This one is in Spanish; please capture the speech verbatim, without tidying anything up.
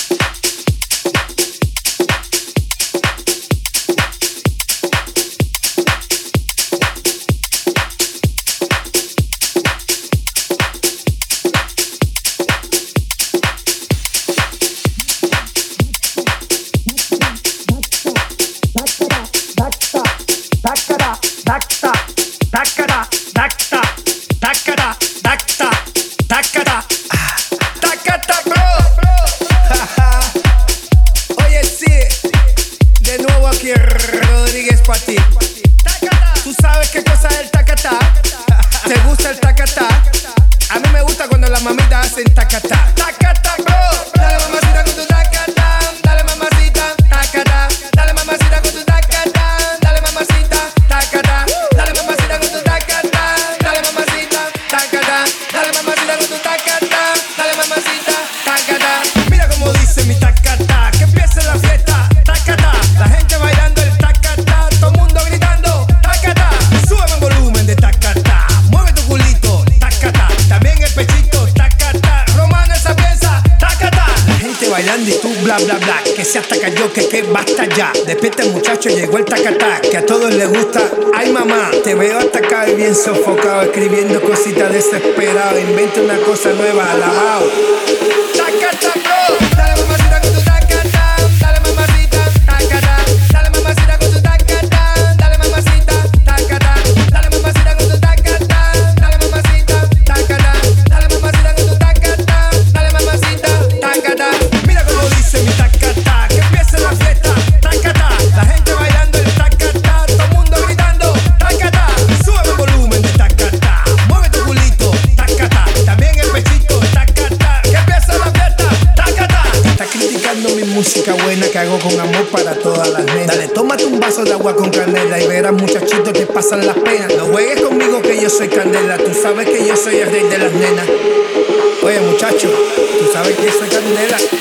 Rodríguez pa' ti. ¿Tú sabes qué cosa es el tacatá? ¿Te gusta el tacatá? A mí me gusta cuando las mamitas hacen tacatá. Tacatá, bro. Dale mamacita con tu tacatá. Dale mamacita, tacatá. Dale mamacita con tu tacatá. Dale mamacita, tacatá. Dale mamacita con tu tacatá. Dale mamacita, tacatá. Dale mamacita con tu tacatá. Dale mamacita, tacatá. Mira cómo dice mi tacatá. Que empiece la fiesta, tacatá. La gente bailando el tacatá. Todo el mundo gritando, tacatá. Súbeme el volumen de tacatá. Mueve tu culito, tacatá. También el pechito, tacatá. Romano esa pieza, tacatá. La gente bailando y tú bla bla bla. Que se ataca yo, que que basta ya. Despierta muchacho, llegó el tacatá. Que a todos les gusta. Ay mamá, te veo atacado y bien sofocado. Escribiendo cositas desesperado. Inventa una cosa nueva, alabao. Tacatá, bro. Dale mamacita con tu tacatá. Dale mamacita, tacatá. Dale mamacita con tu tacatá. Dale mamacita, tacatá. Dale mamacita con tu tacatá. Dale mamacita, tacatá. Dale mamacita con tu tacatá. Dale mamacita, tacatá. Mira cómo dice mi tacatá. Que empiece la fiesta, tacatá. La gente bailando el tacatá. Todo el mundo gritando, tacatá. Sube el volumen de tacatá. Mueve tu culito, tacatá. También el pechito, tacatá. Que empiece la fiesta, tacatá. Estás criticando mi música buena que hago con amor para todas las nenas. Dale, tómate un vaso de agua con canela y verás muchachitos que pasan las penas. No juegues conmigo que yo soy candela. Tú sabes que yo soy el rey de las nenas. Oye muchacho, tú sabes que soy candela.